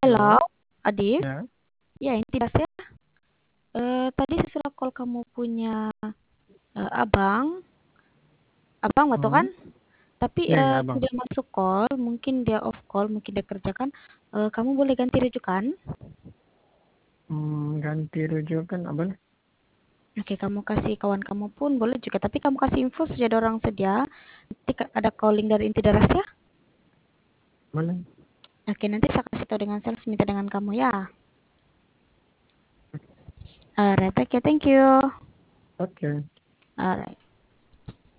Halo, Halo, Adif. ya, Ya, ini tidak ya. Tadi sesudah call kamu punya abang, abang waktu kan? hmm, Tapi ya abang. tidak masuk call, mungkin dia off call, mungkin dia kerjakan. Kamu boleh ganti rujukan. Ganti rujukan apa nih? Oke, kamu kasih kawan kamu pun boleh juga. Tapi kamu kasih info saja ada orang sedia. Nanti ada calling dari inti daras ya. Mana? Oke, nanti saya kasih tahu dengan sales minta dengan kamu ya. Alright, oke, thank you. Oke. Alright.